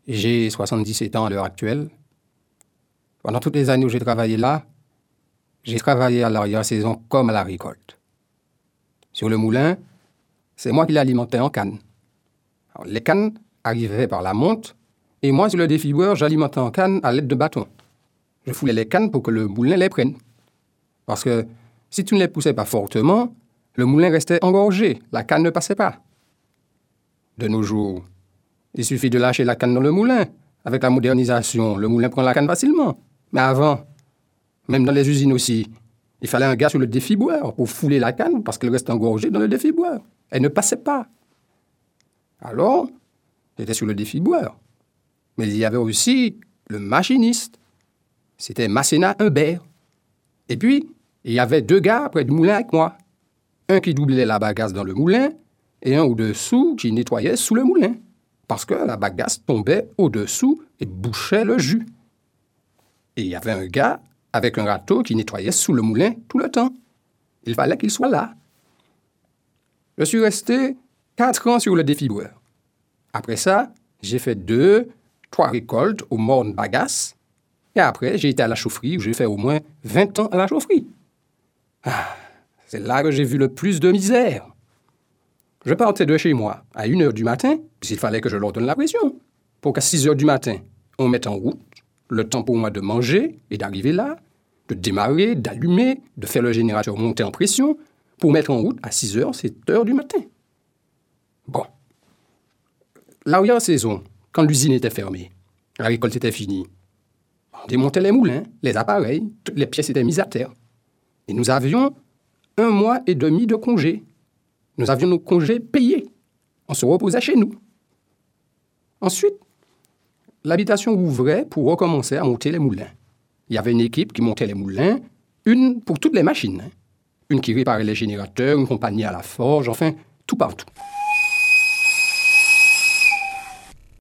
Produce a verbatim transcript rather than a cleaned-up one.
J'ai soixante-dix-sept ans à l'heure actuelle. Pendant toutes les années où j'ai travaillé là, j'ai travaillé à l'arrière-saison comme à la récolte. Sur le moulin, c'est moi qui l'alimentais en canne. Alors, les cannes arrivaient par la monte, et moi, sur le défiboueur, j'alimentais en canne à l'aide de bâtons. Je foulais les cannes pour que le moulin les prenne. Parce que si tu ne les poussais pas fortement, le moulin restait engorgé, la canne ne passait pas. De nos jours, il suffit de lâcher la canne dans le moulin. Avec la modernisation, le moulin prend la canne facilement. Mais avant, même dans les usines aussi, il fallait un gars sur le défiboueur pour fouler la canne parce qu'elle restait engorgée dans le défiboueur. Elle ne passait pas. Alors, j'étais sur le défiboueur. Mais il y avait aussi le machiniste. C'était Masséna Humbert. Et puis, il y avait deux gars près du moulin avec moi. Un qui doublait la bagasse dans le moulin et un au-dessous qui nettoyait sous le moulin. Parce que la bagasse tombait au-dessous et bouchait le jus. Et il y avait un gars avec un râteau qui nettoyait sous le moulin tout le temps. Il fallait qu'il soit là. Je suis resté quatre ans sur le défiboueur. Après ça, j'ai fait deux, trois récoltes au morne bagasse. Et après, j'ai été à la chaufferie où j'ai fait au moins vingt ans à la chaufferie. Ah, c'est là que j'ai vu le plus de misère. Je partais de chez moi à une heure du matin, puisqu'il fallait que je leur donne la pression, pour qu'à six heures du matin, on mette en route le temps pour moi de manger et d'arriver là, de démarrer, d'allumer, de faire le générateur monter en pression, pour mettre en route à six heures, sept heures du matin. Bon. L'arrière-saison, quand l'usine était fermée, la récolte était finie, on démontait les moulins, les appareils, toutes les pièces étaient mises à terre. Et nous avions un mois et demi de congé. Nous avions nos congés payés. On se reposait chez nous. Ensuite, l'habitation ouvrait pour recommencer à monter les moulins. Il y avait une équipe qui montait les moulins, une pour toutes les machines. Une qui réparait les générateurs, une compagnie à la forge, enfin, tout partout.